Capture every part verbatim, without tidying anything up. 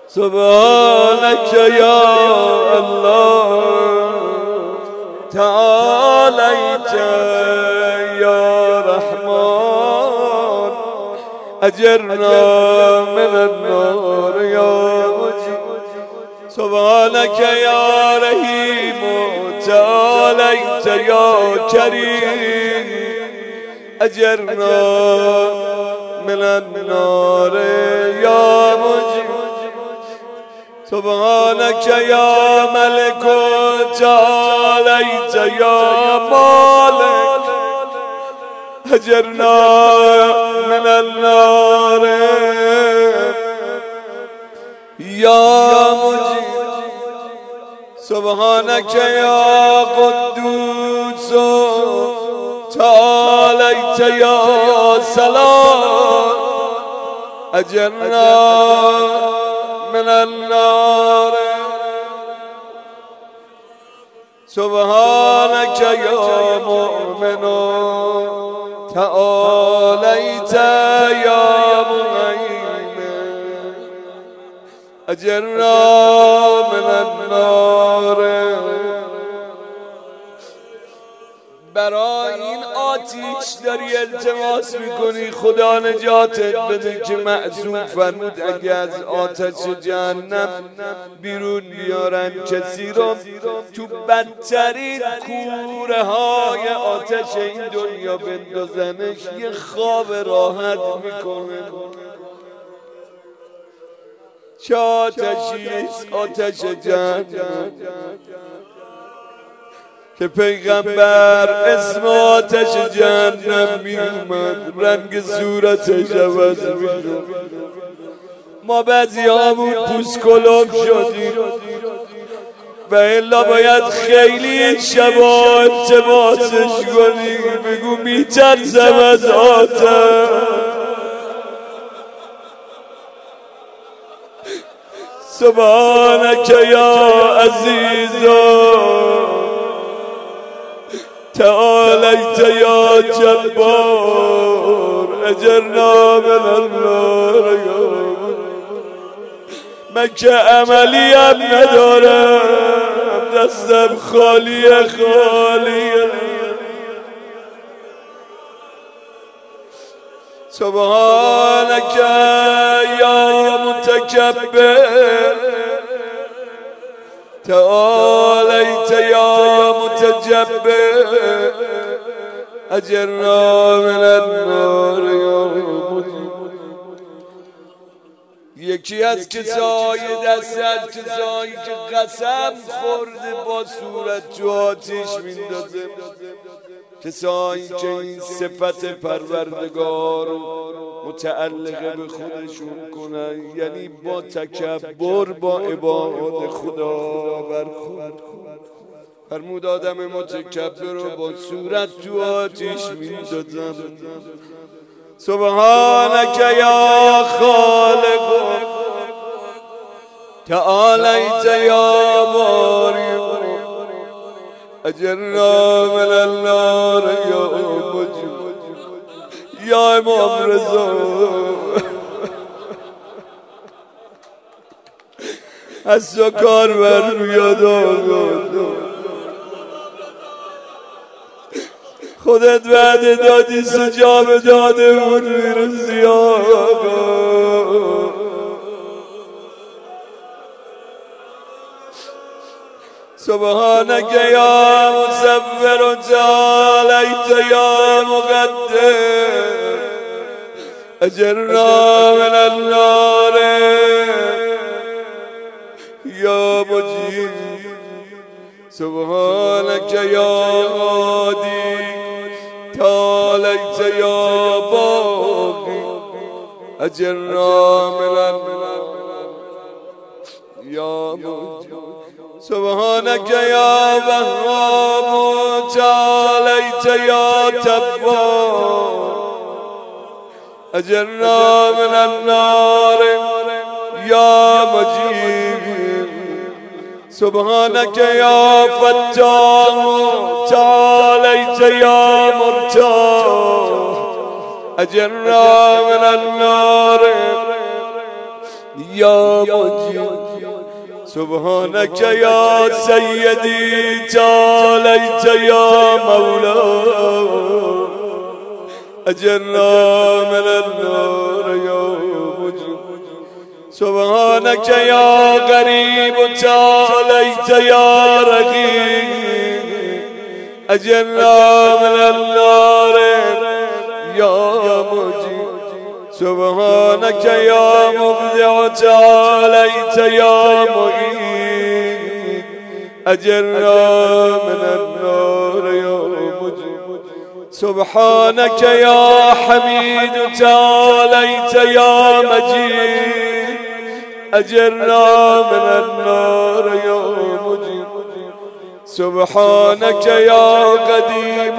سبحانك يا الله تعاليت يا رحمن أجرنا من النار يا مجيب سبحانك يا رحيم تعاليت يا كريم أجرنا من النار يا مجيب سبحانك يا ملك تعاليت يا مالك أجرنا من النار يا مجيب سبحانك يا قدوس تعاليت يا سلام أجرنا من النار سبحانك يا مؤمن تعاليت يا مهيمن أجرنا من النار برای این آتیش داری التماس میکنی خدا نجاتت بده که معصوم فرمود اگه از آتش جهنم بیرون بیارن کسی رو تو بدترین کوره های آتش این دنیا بندازنش یه خواب راحت میکنه. چه آتشیست؟ آتش جهنم که پیغمبر اسم آتش جهنم می اومد رنگ صورتش عوض میشد. ما بعضی همون پوست کلوب شدیم و الا باید خیلی شبا التماسش کنیم بگو میترسم از آتش. سبحانك يا عزيز تعاليت يا جبار أجرنا من النار من که عملی هم ندارم دستم خالیه خالیه. سبحانك يا متكبر تعاليت يا متجبر أجرنا من النار يا مجيب. یکی از کسای دست از کسایی که قسم خورده با صورت تو آتیش میندازه، کسایی که این صفت پروردگار متعلقه به خودشون کنن، یعنی با تکبر با عبادت خدا برخورد. فرمود آدم متکبر رو با صورت تو آتیش میندازم. سبحانك يا خالق تعاليت يا بارئ أجرنا من النار يا مجيب. يا امام رضا از تو کار بر میاد آقا، خودت وعده دادی سجاب داده بود میرسی آقا. سبحانك يا مصبر تعاليت يا مقدر أجرنا من النار يا مجيب. سبحانك يا هادي تعاليت يا باقي أجرنا من النار يا مجيب. سبحانك يا وهاب تعاليت يا تواب أجرنا من النار يا مجيب. سبحانك يا فتاح تعاليت يا مرتاح أجرنا من النار یا مجید سبحانك يا سيدي تعاليت يا مولا أجرنا من النار يا مجيب سبحانك يا غريب تعاليت يا رقيب أجرنا من النار يا مجيب سبحانك يا مبدع تعاليت يا معيد أجرنا من النار يا مجيب سبحانك يا حميد تعاليت يا مجيد أجرنا من النار يا مجيب سبحانك يا قديم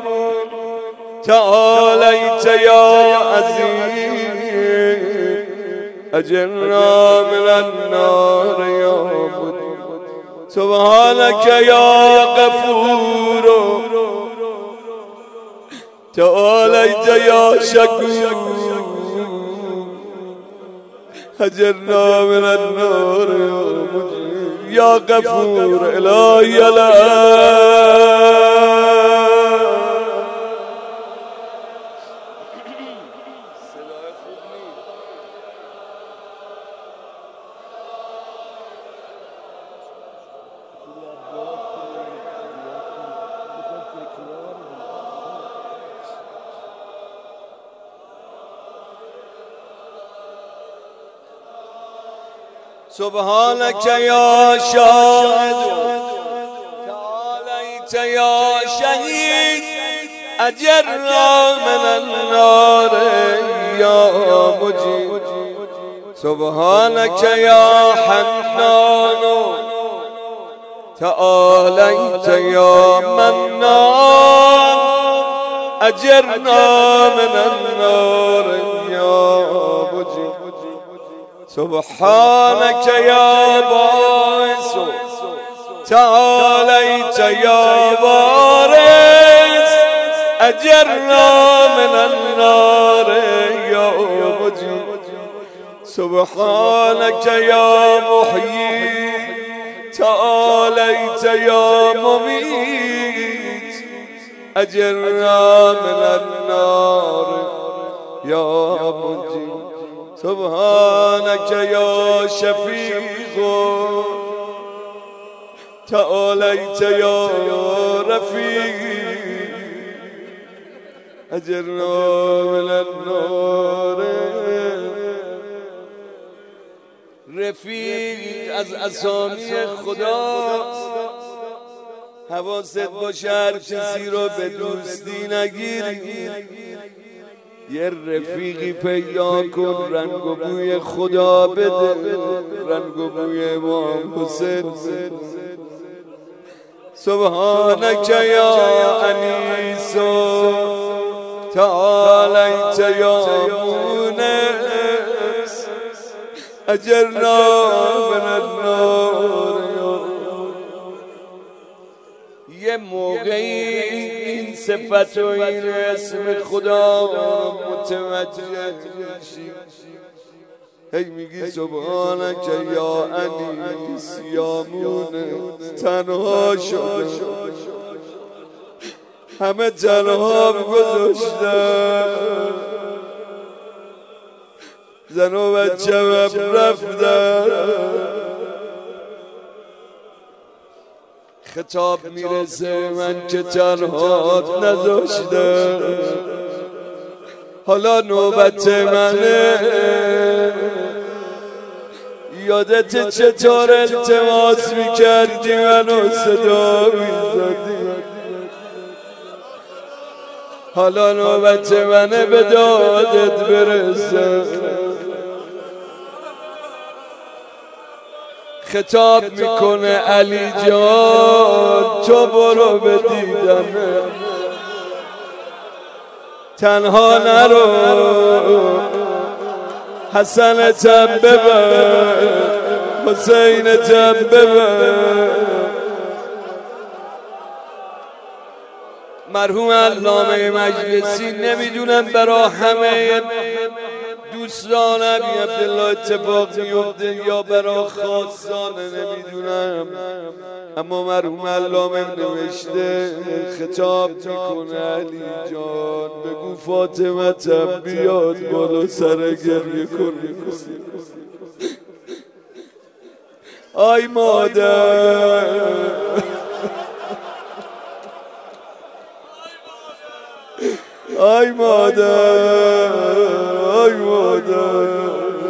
تعاليت يا عزيز أجرنا من النار يا مجيب سبحانك يا غفور تعاليت يا شكور أجرنا من النار يا مجيب يا غفور إلهي لا سبحانك يا شاهد تعاليت يا شهيد أجرنا من النار يا مجيب سبحانك يا حنان تعاليت يا منان أجرنا من النار يا مجيب سبحانك يا باعث تعاليت يا بارئ أجرنا من النار يا مجيب سبحانك يا محيي تعاليت يا مميت أجرنا من النار يا مجيب سبحانك يا شفيق تعاليت يا رفيق أجرنا من النار رفیق از اسامی خداست حواست باشه هر کسی رو به دوستی نگیری یه رفیقی پیدا کن رنگ و بوی خدا بده رنگ و بوی امام حسین سبحانك یا انیس تعاليت یا مونس اجرنا من النار یه موقعی این صفت و این اسم خدا متوجه شی هی میگی سبحانك یا انیس یا مونس تنها شد همه تنها گذاشتن زن و بچه هم رفتن خطاب میرسه من که تنهات نذاشتم حالا نوبت منه یادت چطور التماس میکردی منو صدا میزدی حالا نوبت منه به دادت برسه خطاب میکنه علی جان تو برو به دیدنه تنها نرو حسنتم ببر حسینتم ببر مرحوم علامه مجلسی نمیدونم برا همه دوستان ابی عبدالله اتفاق میفته یا برا خاصانه نمیدونم، اما مرحوم علامه نوشته خطاب میکنه علی جان بگو فاطمه بیاد بالا سر گریه کنی. آی مادر آی مادر آی مادر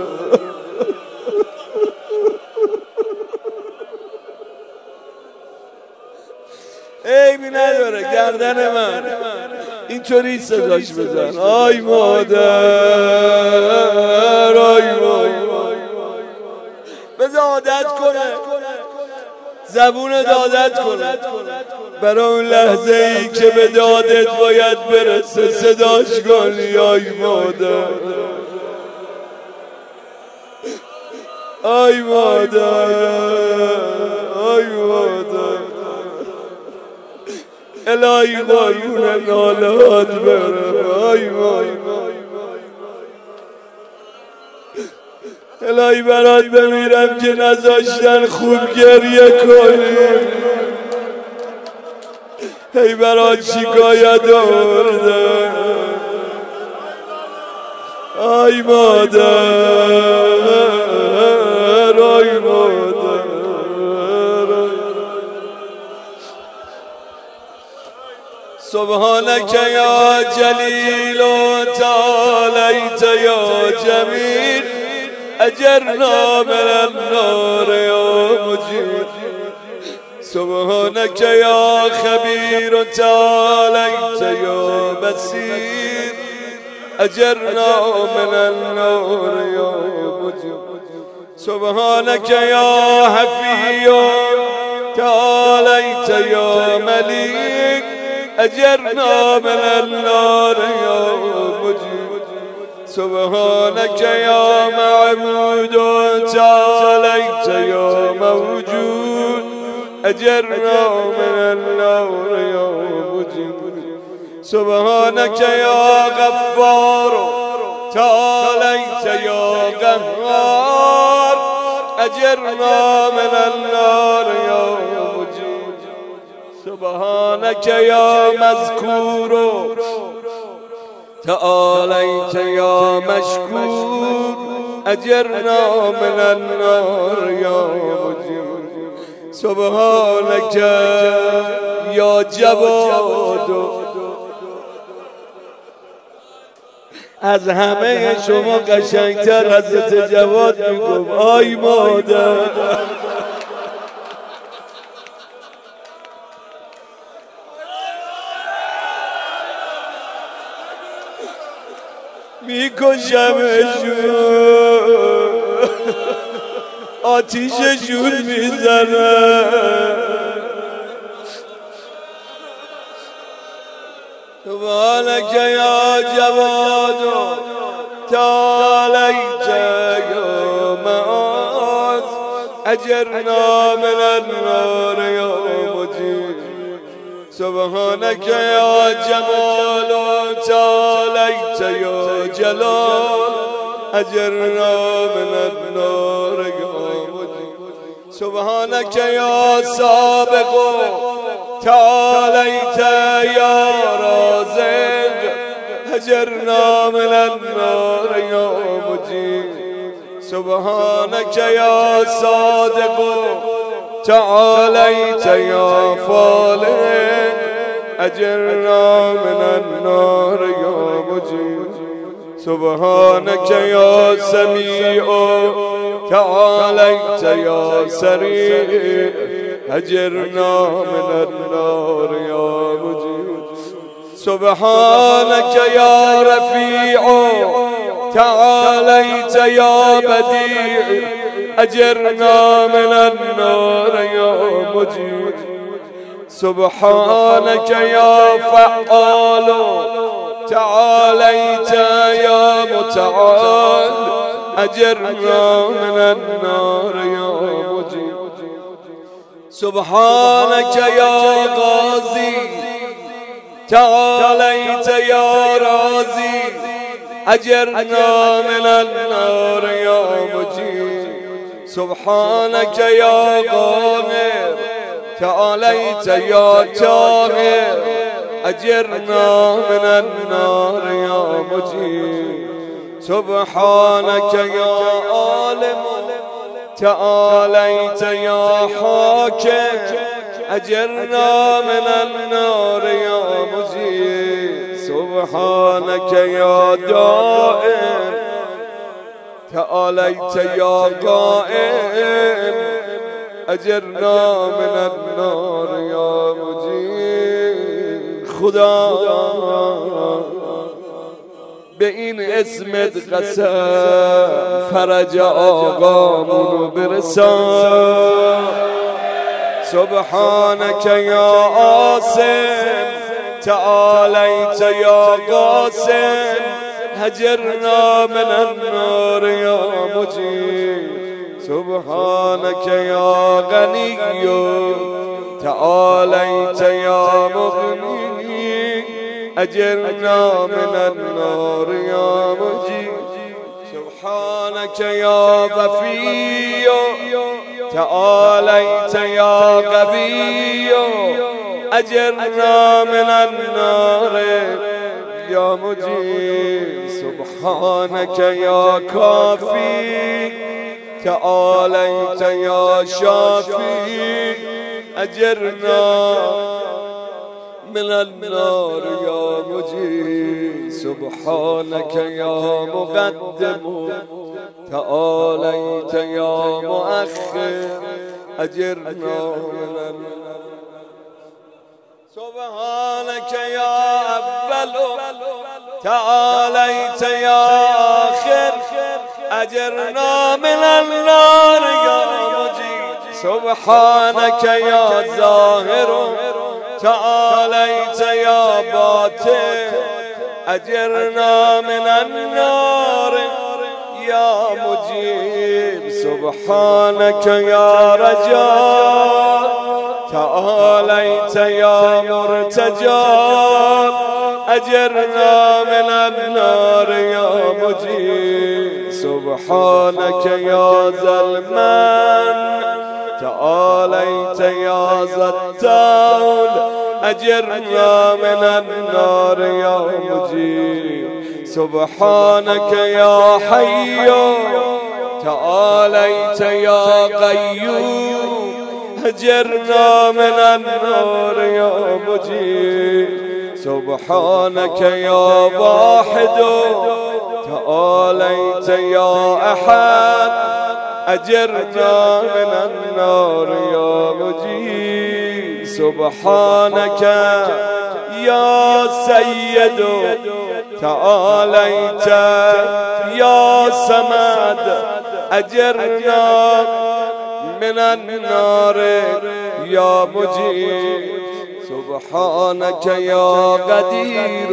عیبی نداره گردن من اینطوری صداش بزن. آی مادر آی مادر بذار عادت کنه، زبون عادت کنه برای اون لحظه ای که به دادت باید برسه صداش کنی. آی مادر آی مادر آی مادر الهی قربون نالات برم. آی مادر الهی برات بمیرم که نذاشتن خوب گریه کنی. هی برات شکایت آورده. آی مادر آی مادر سبحانك یا جلیل و تعالیت یا جمیل اجرنا من النار یا مجید. سبحانك یا خبیر و تعالیت یا بصیر اجرنا من النار یا مجید. سبحانك یا حفی و تعالیت یا ملیک اجرنا من النار یا مجید. سبحانك یا معبود و تعالیت یا موجود اجرنا من النار یا مجید. سبحانك یا غفار تعالیت یا قهار اجرنا من النار یا مجید. سبحانك یا مذکور تعالیت یا مشکور اجرنا من النار یا مجید. سبحانك یا جواد از همه شما قشنگتر حضرت جواد میگم. آی مادر میکشمشون آتیششون میزنه. سبحانك یا جواد تعالیت یا معاذ اجرنا من النار یا مجید. سبحانك یا جمال تعالیت یا جلال اجرنا من النار یا مجید. سبحانك یا سابق تعالیت یا رازق اجرنا من النار یا مجید. سبحانك یا صادق تعالیت یا فالح اجرنا من النار یا مجید. سبحانك یا سمیع تعالیت یا سریع اجرنا من النار یا مجید. سبحانك یا رفیع تعالیت یا بدیع اجرنا من النار یا مجید. سبحانك یا فعال تعالیت یا متعال اجرنا من النار یا مجید. سبحانك یا غازی تعالیت یا رازی أجرنا من النار يا مجيب سبحانك يا قاهر تعاليت يا طاهر أجرنا من النار يا مجيب سبحانك يا عالم تعاليت يا حاكم أجرنا من النار يا مجيب سبحانك يا دائم تعاليت يا قائم أجرنا من النار يا مجيب خدا به این اسمت قسم فرج آقامونو برسان سبحانك يا عاصم تعاليت يا قاسم هجرنا من النار يا مجيب سبحانك يا غني تعاليت يا مغني أجرنا من النار يا مجيب سبحانك يا غفي تعاليت يا غبي أجرنا من النار يا مجيب سبحانك يا كافي تعاليت يا شافي أجرنا من النار يا مجيب سبحانك يا مقدم تعاليت يا مؤخر أجرنا من النار سبحانك يا أول تعاليت يا آخر أجرنا من النار يا مجيب سبحانك يا ظاهر تعاليت يا باطن أجرنا من النار يا مجيب سبحانك يا رجاء تعاليت يا مرتجى أجرنا من النار يا مجيب سبحانك يا ذا المن تعاليت يا ذا الطول أجرنا من النار يا مجيب سبحانك يا حي تعاليت يا قيوم أجرنا من النار يا مجيب سبحانك يا واحد تعاليت يا أحد أجرنا من النار يا مجيب سبحانك يا سيد تعاليت يا صمد أجرنا من النار يا مجيب سبحانك يا قدير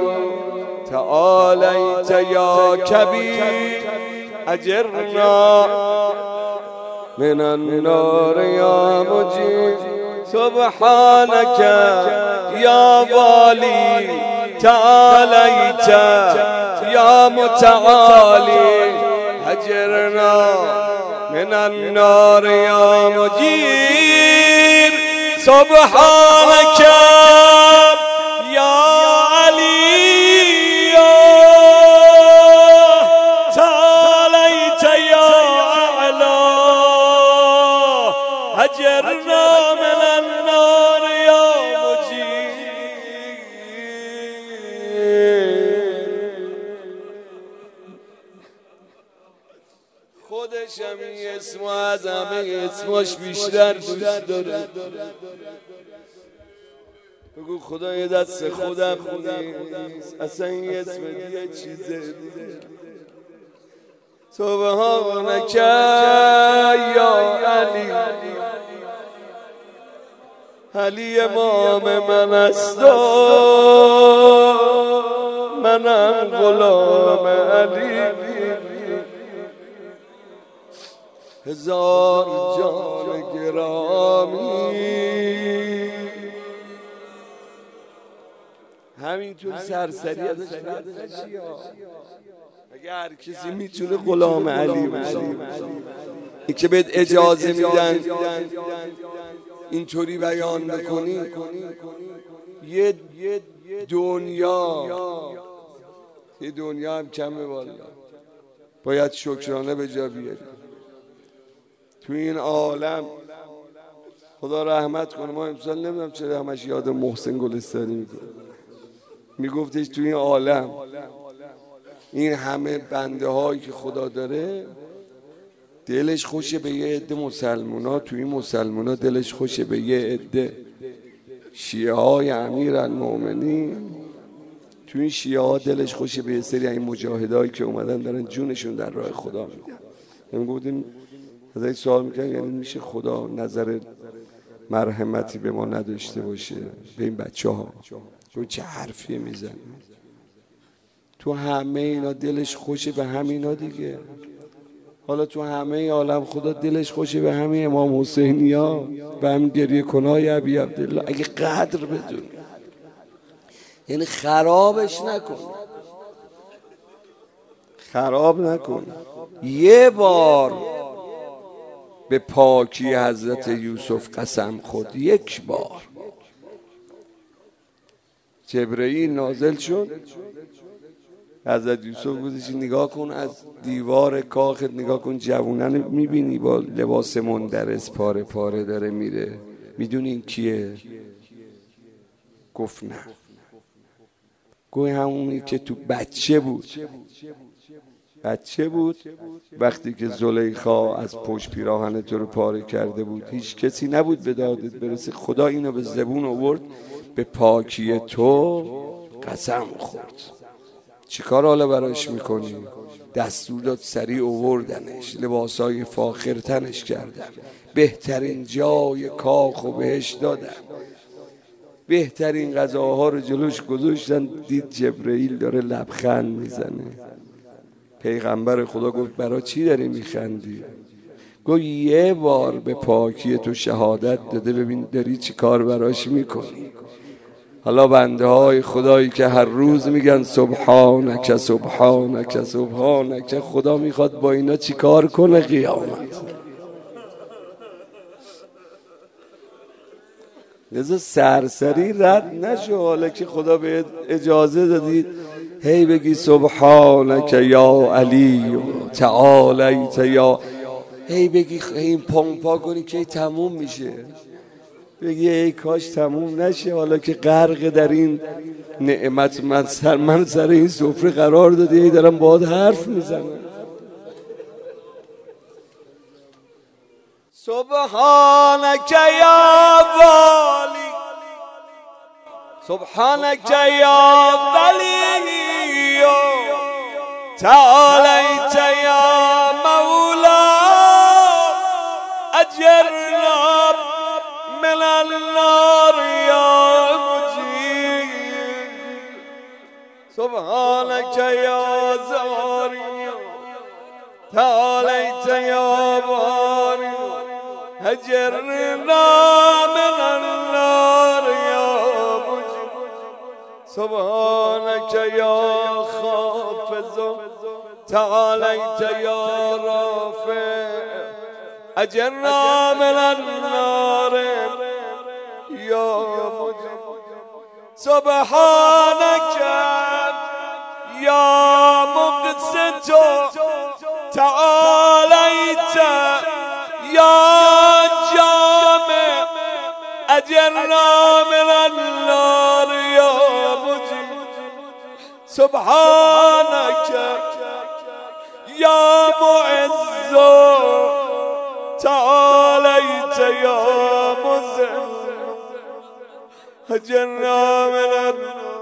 تعاليت يا كبير أجرنا من النار يا مجيب سبحانك يا والي تعاليت يا متعالي أجرنا من النار يا مجيب سبحانك يا علي تعاليت يا أعلى أجرنا من النار يا مجيب خودش همی اسم از همه اسماش بیشتر دوست داره بگو خدای دست خودم نیست اصلا این اسم دیگه چیزه دیگه سبحانک یا علی علی امام من است منم غلام علی هزار جان گرامی همینطور سرسری ازش رد نشی. دیگه هر کسی میتونه غلام علی باشه. این که بهت اجازه میدن اینطوری بیان بکنی، یه دنیا یه دنیا هم کمه والا، باید شکرانه به جا بیاری. تو این عالم خدا رحمت کنه، ما امسال نمیدونم چرا همش یاد محسن گلستانی میکنه، میگفتش تو این عالم این همه بنده هایی که خدا داره دلش خوشه به یه عده مسلمونا، تو این مسلمونا دلش خوشه به یه عده شیعه های امیرالمومنین، تو این شیعه ها دلش خوشه به یه سری این مجاهدایی که اومدن دارن جونشون در راه خدا میدن. من گفتیم از این سوال میکنم، یعنی میشه خدا نظر مرحمتی به ما نداشته باشه به این بچه ها؟ چه حرفی میزن؟ تو همه اینا دلش خوشه به همینا دیگه. حالا تو همه عالم خدا دلش خوشه به همین امام حسینی ها، به همین گریه کنای ابی عبدالله. اگه قدر بدون، یعنی خرابش نکن، خراب نکن. یه بار به پاکی حضرت یوسف قسم خورد، یک بار جبرئیل نازل شد، حضرت یوسف گفتش نگاه کن از دیوار کاخت، نگاه کن جوونن میبینی با لباس مندرس پاره پاره داره میره، میدونی این کیه؟ گفت نه. گوی همونی که تو بچه بود، بچه بود وقتی که زلیخا از پشت پیراهن تو رو پاره کرده بود، هیچ کسی نبود به دادت برسه، خدا اینو به زبون آورد، به پاکی تو قسم خورد. چیکار حالا براش میکنی؟ دستور داد سریع آوردنش، لباسای فاخر تنش کردن، بهترین جای کاخ و بهش دادن، بهترین غذاها رو جلوش گذاشتن. دید جبرئیل داره لبخند میزنه. پیغمبر خدا گفت برای چی داری میخندی؟ گفت یه بار به پاکی تو شهادت داده، ببین داری چی کار براش میکنی. حالا بنده های خدایی که هر روز میگن سبحانک سبحانک سبحانک، خدا میخواد با اینا چی کار کنه قیامت؟ لذا سرسری رد نشو. حالا که خدا بهت اجازه دادی هی بگی سبحانک یا علی تعالیت، یا هی بگی این پامپا کنی که تموم میشه، بگی ای کاش تموم نشه. حالا که غرق در این نعمت من سر من سر این سفره قرار دادی، ای دارم باهات حرف میزنم. سبحانک یا والی، سبحانک یا ولی، تعالیت یا مولا، اجرنا من النار یا مجیر. سبحانک یا زاری، تعالیت یا باری، اجرنا من النار یا مجیر. سبحانک یا خافض، تعالیت یا رافع، اجرنا من النار یا مجیر. سبحانک یا مقسط، تعالیت یا جامع، اجرنا من النار یا مجیر. سبحانک یا معز، تعالیت یا مذل، اجرنا من النار